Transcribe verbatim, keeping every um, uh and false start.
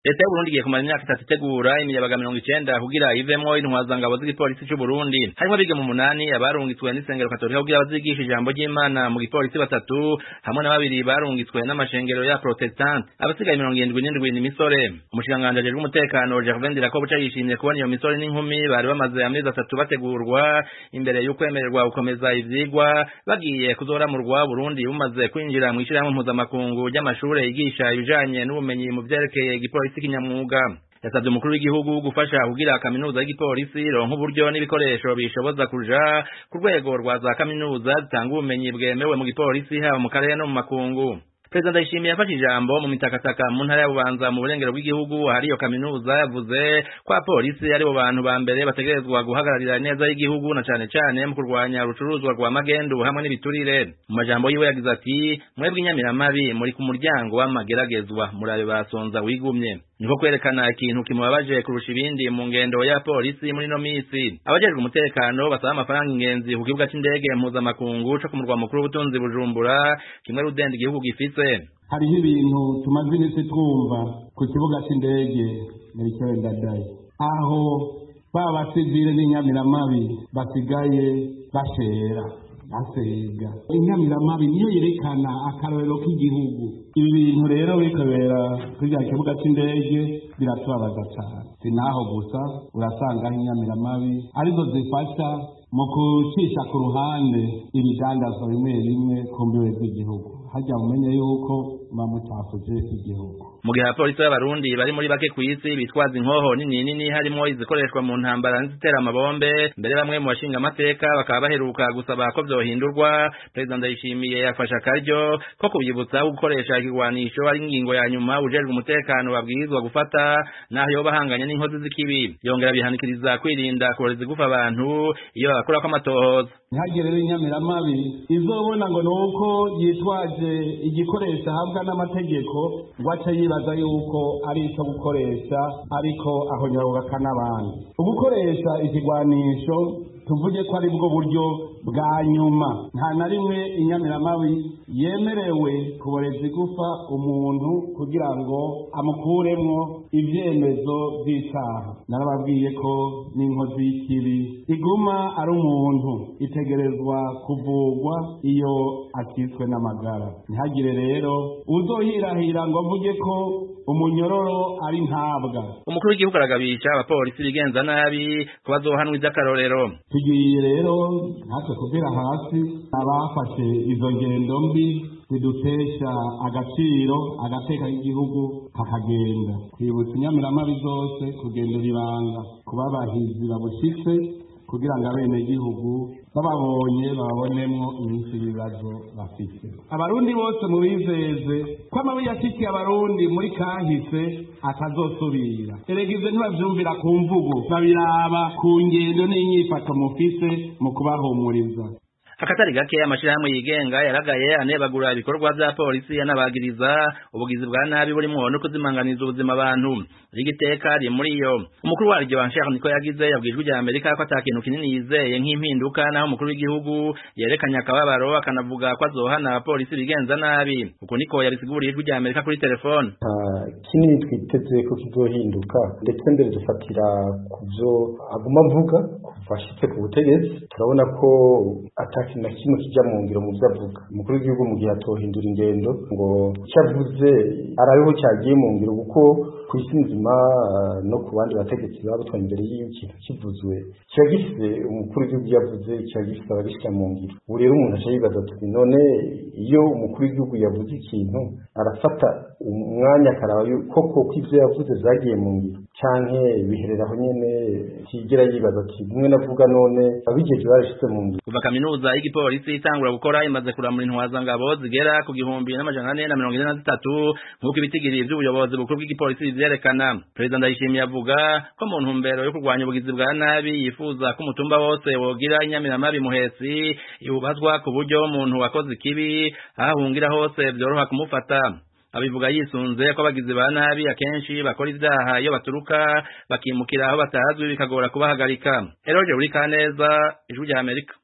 Leta y'u Burundi igiye kumara imyaka itatu itegura imiyabaga mirongo icenda kugira ivemwo intwazangabo z'igipolisi c'u Burundi. Harimwo abiga mu munani abarungitswe n'isengero katolika kugira bazigisha ijambo ry'Imana mu gipolisi batatu, hamwe na babiri barungitswe n'amashengero ya Protestant. Abasigaye mirongo irindwi n'indwi ni misore. Umushikiranganji ajejwe umutekano Gervais Ndirakobuca yishimye kubona iyo misore n'inkumi bari bamaze amezi atatu bategurwa imbere y'ukwemererwa gukomeza ivyigwa bagiye kuzoramurwa Burundi bumaze kwinjira mu ishirahamwe mpuzamakungu ry'amashure yigisha ibijanye n'ubumenyi mu vyerekeye igipolisi kinyamwuga. Yasavye umukuru w'igihugu gufasha kugira kaminuza y'igipolisi ronka uburyo n'ibikoresho bishoboza kuja ku rwego rwa za kaminuza zitanga ubumenyi bwemewe mu gipolisi haba mu karere no mu makungu. Perezida Ndayishimiye yafashe ijambo mu mitakataka mu ntara ya Bubanza mu burengero bw'igihugu hari iyo kaminuza yavuze ko apolisi ari bo bantu ba mbere bategerezwa guhagararira neza y'igihugu na cane cane mu kurwanya urucuruzwa rwa magendu hamwe n'ibiturire. Mu majambo yiwe yagize ati mwebwe inyamiramabi muri ku muryango w'amageragezwa murabe basonza wigumye. Niko kwerekana ikintu kimubabaje kurusha ibindi mu ngendo ya polisi muri no misi. Abajejwe umutekano basaba amafaranga ingenzi ku kibuga c'indege mpuzamakungu co ku murwa mukuru w'ubutunzi Bujumbura, kimwe rudende igihugu gifise. Hariho ibintu tumaze iminsi twumva ku kibuga c'indege Melchior Ndadaye, aho baba basivile n'inyamiramabi basigaye bashera asega. Inyamiramabi niyo yerekana akarorero k'igihugu. Ibi bintu rero bikabera kuri ya kibuga c'indege biratubabaza cyane. Sinaho gusa urasanga inyamiramabi arizo zifasha mu kucisha ku ruhande ibidandazwa bimwe bimwe ku mbibe z'igihugu. Hajya umenye yuko mamutafuje igihugu. Mu gihe abapolisi b'Abarundi bari muri bake kw'isi bitwaza inkoho nini nini harimo izikoreshwa mu ntambara n'izitera amabombe, mbere bamwe mu bashinga amateka bakaba baheruka gusaba ko vyohindurwa. Perezida Ndayishimiye yafasha akaryo ko kubyibutsa gukoresha ikigwanisho ari ingingo ya nyuma ujejwe umutekano babwirizwa gufata naho yo bahanganye n'inkozi z'ikibi. Yongera bihanikiriza kwirinda kureza gufa abantu iyo bakora ko amatohoza. Ntihagire rero inyamiramabi izobona ngo nuko yitwaje igikoresho ahabwa n'amategeko waca yibaza yuko ari ico gukoresha ariko aho nyaruka n'abandi. Ugukoresha ikigwanisho tuvuge ko ari bwo buryo bwa nyuma. Nta na rimwe inyamiramabi yemerewe kuboreza igufa umuntu kugira ngo amukuremwo ivyemezo vy'icaha. Narababwiye ko n'inkozi y'ikibi iguma ari umuntu itegerezwa kuvugwa iyo akitswe n'amagara. Ntihagire rero uzohirahira ngo avuge ko umunyororo ari ntabwa. Umukuru w'igihugu aragabisha abapolisi bigenza nabi ko bazohanwa ivy'akarorero. Tugiye rero natwe kuvira hasi abafashe izo ngendo mbi zidutesha agaciro agateka k'igihugu kakagenda. Kwibutsa inyamiramabi zose kugendera ibanga kuba abahizi babushitse kugira ngo abenegihugu bababonye bababonemwo iminsi y'ibibazo bafite. Abarundi bose mubizeze ko amabi yashikiye abarundi muri kahise atazosubira. Eregize ntibavyumvira ku mvugo, babiraba ku ngendo n'inyifato mufise mu kubahumuriza. Akatari gake amashirahamwe yigenga yaragaye anebagura ibikorwa vya polisi yanabagiriza ubugizi bwa nabi burimwo no kuzimanganiza ubuzima abantu. Rigiteka ri muri yo umukuru waryo Banshaka niko yagize yabwijwe rya Amerika ko atakintu kinini yizeye nk'impinduka naho umukuru w'igihugu yerekanya akababaro akanavuga ko azohana abapolisi bigenza nabi. Uko niko yabisiguriye rya Amerika kuri telefone. Uh, kinini twiteze ko kizohinduka ndetse mbere dufatira kuvyo aguma avuga kufashitse ku butegetsi. Turabona ko ataki na kimwe kijya mu ngiro mu byavuga. Umukuru w'igihugu mu gihe atohindura ingendo ngo cyavuze arabeho cyagiye mu ngiro kuko kwisi nzima no ku bandi bategetsi babutwa imbere y'ikintu kivuzwe cyo gifite umukuru w'igihugu yavuze cyo gifite abagishika mu ngiro. Ubu rero umuntu aje yibaza ati none iyo umukuru w'igihugu yavuze ikintu arafata umwanya karaba koko kw'ivyo yavuze zagiye mu ngiro canke bihereraho nyene kigera yibaza ati bimwe navuga none abigeje barashitse mu ngiro. Kuva kaminuza y'igipolisi itangura gukora imaze kuramura intwazangabo zigera ku gihumbi n'amajana ane na mirongo ine na zitatu nk'uko ibitigiri vy'ubuyobozi bukuru bw'igipolisi vyerekana. Perezida Ndayishimiye avuga ko mu ntumbero yo kurwanya ubugizi bwa nabi yifuza ko umutumba wose wogira inyamiramabi muhetsi yubazwa ku buryo umuntu wakoze ikibi ahahungira hose vyoroha kumufata. Abivuga yisunze ko abagizi ba nabi akenshi bakora ivyaha iyo baturuka bakimukira aho batazwi bikagora kubahagarika. Eroje uri Kaneza, Ijwi rya Amerika.